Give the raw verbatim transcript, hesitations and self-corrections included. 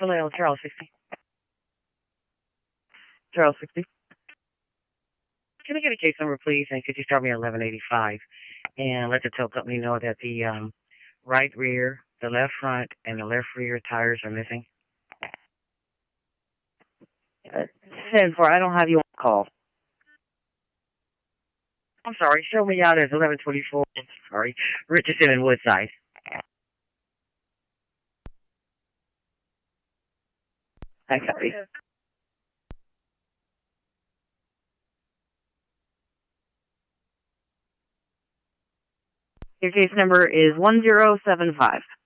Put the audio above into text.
Vallejo, Charles sixty. Charles sixty. Can I get a case number, please? And could you start me at eleven eighty-five? And let the tow company know that the um, right rear, the left front, and the left rear tires are missing. Uh, ten four, I don't have you on call. I'm sorry, show me out as eleven twenty-four. Sorry, Richardson and Woodside. I copy. Your case number is one zero seven five.